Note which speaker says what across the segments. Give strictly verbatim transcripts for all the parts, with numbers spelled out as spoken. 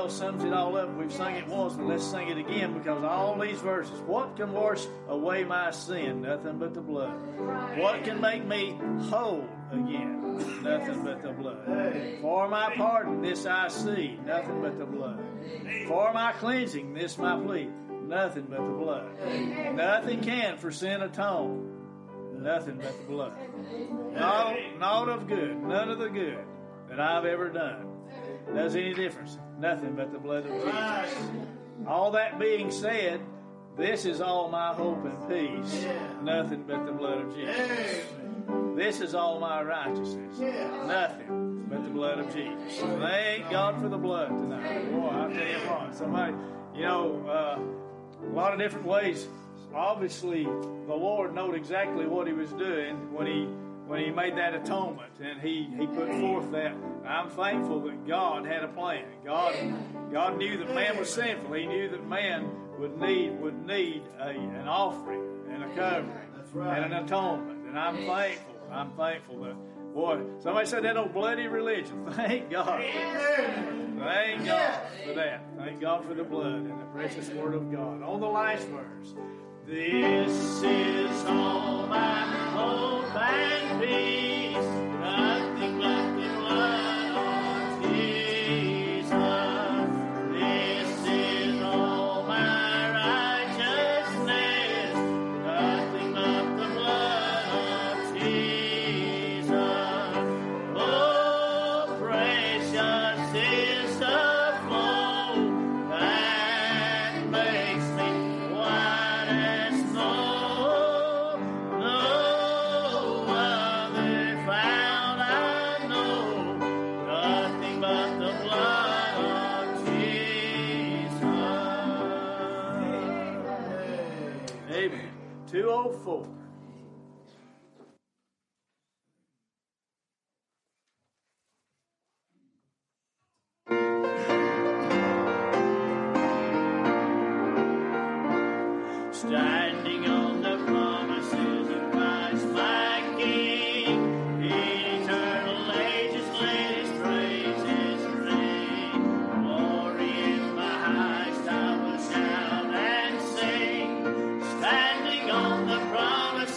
Speaker 1: well sums it all up. We've sung it once, but let's sing it again, because all these verses. What can wash away my sin? Nothing but the blood. What can make me whole again? Nothing but the blood. For my pardon, this I see. Nothing but the blood. For my cleansing, this my plea. Nothing but the blood. Nothing can for sin atone. Nothing but the blood. Naught, naught of good, none of the good that I've ever done does any difference. Nothing but the blood of Jesus. All that being said, this is all my hope and peace. Nothing but the blood of Jesus. This is all my righteousness. Nothing but the blood of Jesus. Thank God for the blood tonight. Boy, I'll tell you what. Somebody, you know, uh, a lot of different ways. Obviously, the Lord knew exactly what He was doing when He when He made that atonement, and He, he put forth that. I'm thankful that God had a plan. God God knew that man was sinful. He knew that man would need would need a, an offering and a covering and an atonement. And I'm thankful. I'm thankful that, boy, somebody said that old bloody religion. Thank God. Thank God for that. Thank God for the blood and the precious Word of God. On the last verse. This is all my hope and peace, nothing but the blood of Jesus. This is all my righteousness, nothing but the blood of Jesus. Oh, precious is the flow that makes me white as snow. No other found I know, nothing but the blood of Jesus. Amen. two oh four. Standing on the promises of Christ my King, in eternal ages let His praises ring. Glory in the highest I will shout and sing, standing on the promises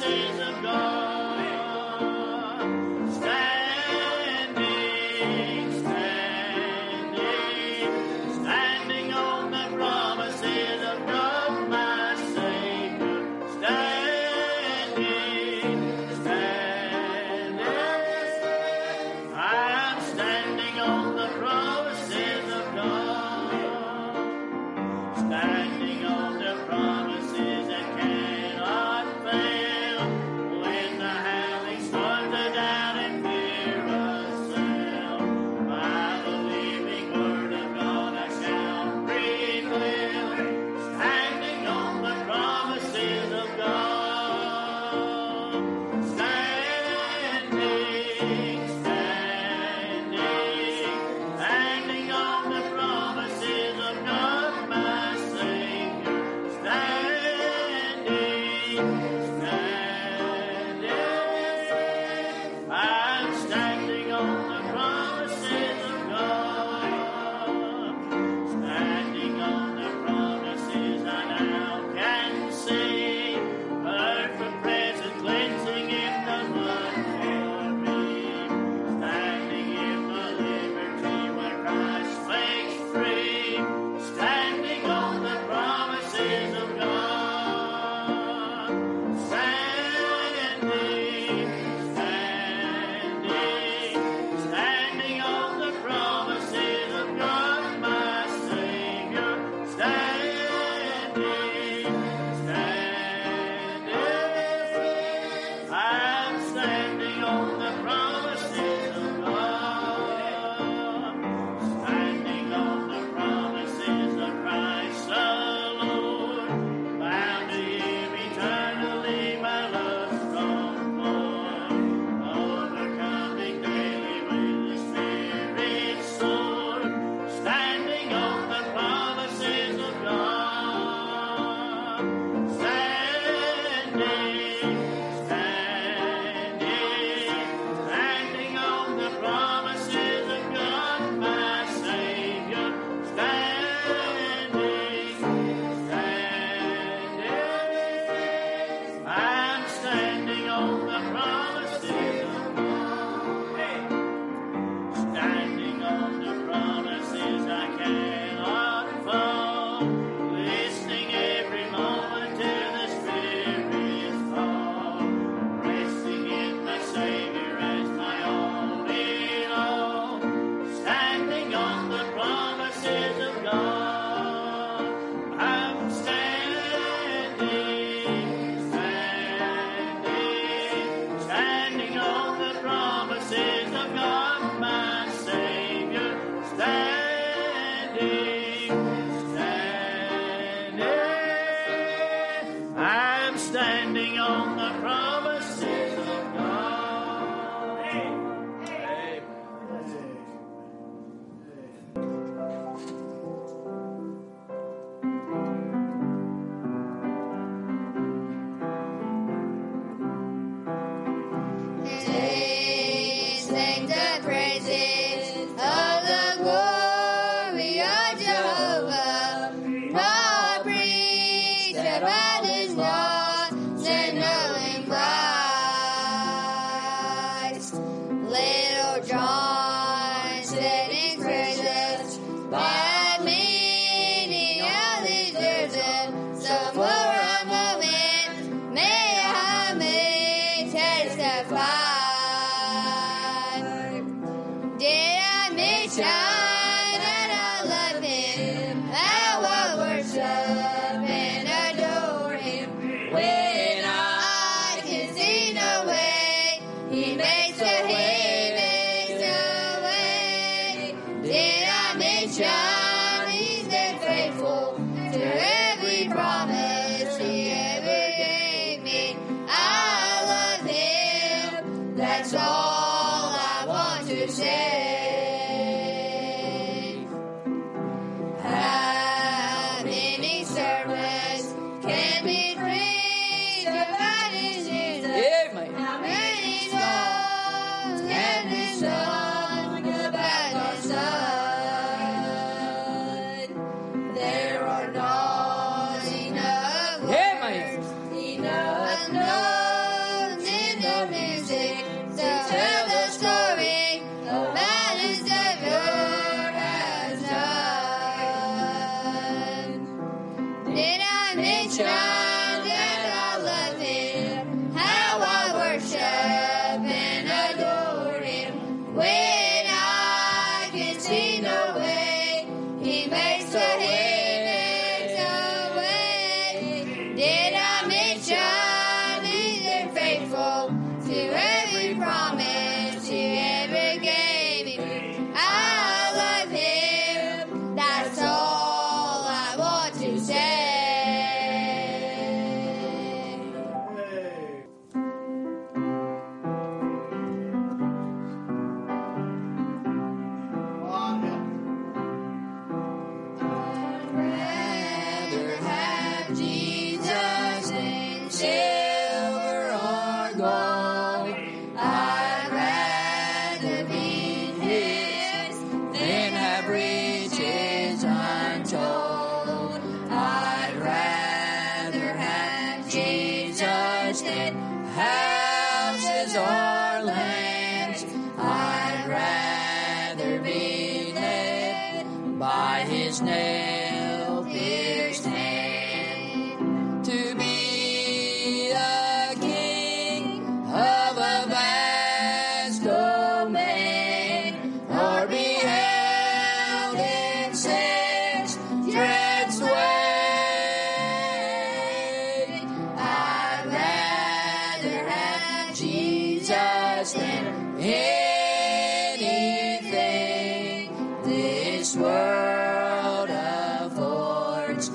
Speaker 2: sing the praises of the glory of Jehovah. Paul preached about his lost and knowing Christ. Little John said in praises by meeting all these deserts. So for a moment, may I may testify. Did I mention that I love him? How I worship and adore him. When I can see no way, he makes a he makes a way. Did I mention he's been faithful to every promise he ever gave me? I love him, that's all I want to say. How many sermons can be preached about his Jesus?
Speaker 3: Amen.
Speaker 2: How many songs can be sung about his Son? There are not enough
Speaker 3: Amen.
Speaker 2: words, enough notes in the music to tell the story about his Savior has done. Did I mention that I love him? How I worship and adore him. When I can see no way, he makes a he makes a way. Did I mention he's been faithful to every promise he ever gave me? I love him, that's all I want to say. I'd rather have Jesus than silver or gold. I'd rather be his than have riches untold. I'd rather have Jesus than houses or lands. I'd rather be led by his nail-pierced hand to be a king of a vast domain, or be held in sin's dread sway. I'd rather have Jesus than anything this world affords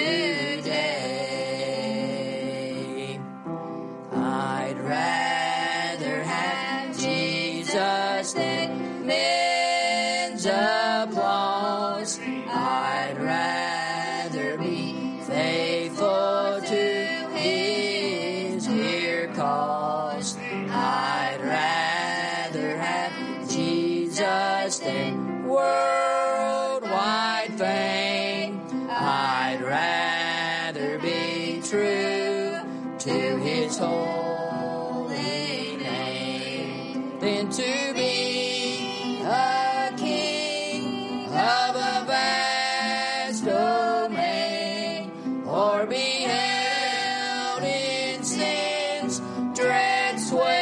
Speaker 2: today. I'd rather have Jesus than men's applause. I'd rather be faithful to his dear cause. I'd rather have Jesus than worldwide fame. I'd rather be true to his holy name than to be a king of a vast domain, or be held in sin's dread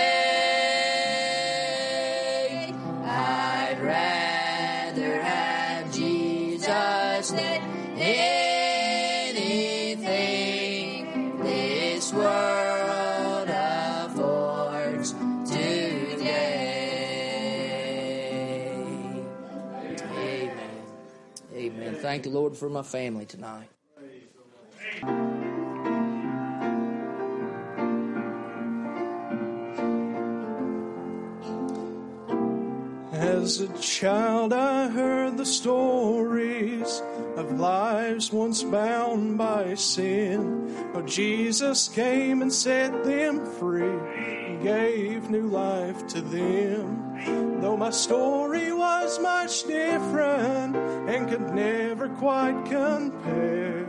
Speaker 2: sway. I'd rather have Jesus than anything this world affords today. Amen. Amen. Thank the Lord for my family tonight.
Speaker 3: As a child I heard the stories of lives once bound by sin. Oh, Jesus came and set them free and gave new life to them. Though my story was much different and could never quite compare,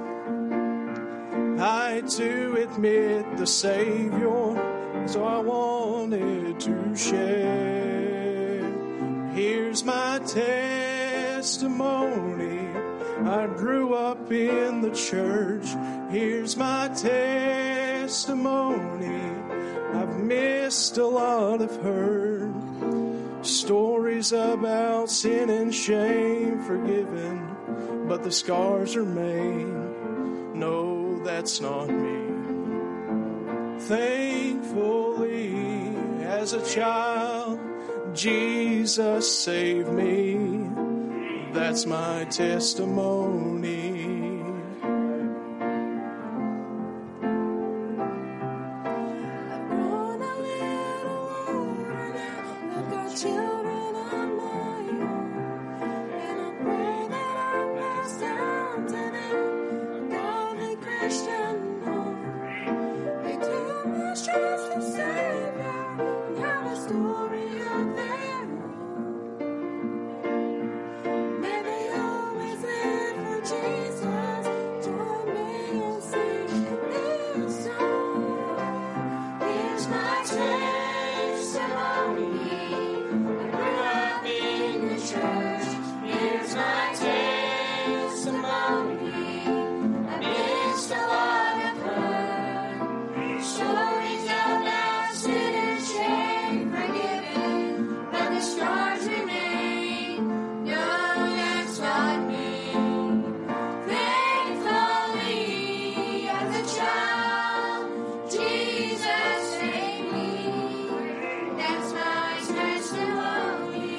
Speaker 3: I too admit the Savior, so I wanted to share. Here's my testimony. I grew up in the church. Here's my testimony. I've missed a lot of hurt. Stories about sin and shame forgiven, but the scars remain. No, that's not me. Thankfully, as a child, Jesus saved me. That's my testimony.
Speaker 4: I've grown a little older now. I've got children of my own, and I pray that I'll pass down to them a godly Christian home. They too much trust the Savior and have a story of their own. May they always live for Jesus. Join me and sing this song. Here's my testimony. I grew up in the church. Here's my testimony. I missed a lot of hurt. Stories about sin and shame forgiven, but the scars remain. No, that's not me. Thankfully, as a child, Jesus saved me. That's my testimony.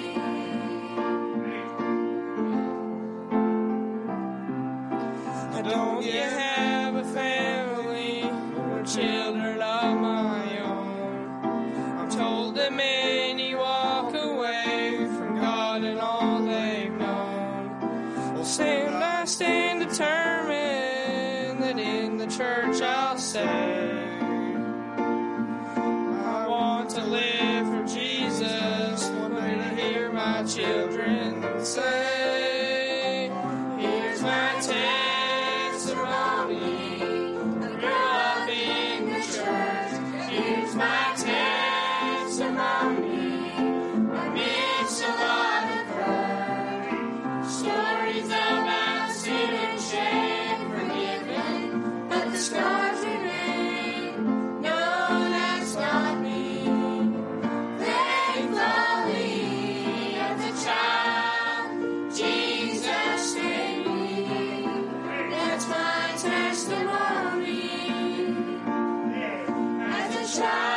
Speaker 5: I don't yet have a family or children of my own. I'm told that many walk away from God and all they've known. Well, stand, I stand determined that in the church I'll stay. I want to live for Jesus. Want to hear my children say, here's my testimony. I grew up in the church. Here's my testimony. I missed a lot of hurt. Stories about sin and shame forgiven, but the scars remain. No, that's not me. Thankfully, as a child, Jesus saved me. That's my testimony. As a child.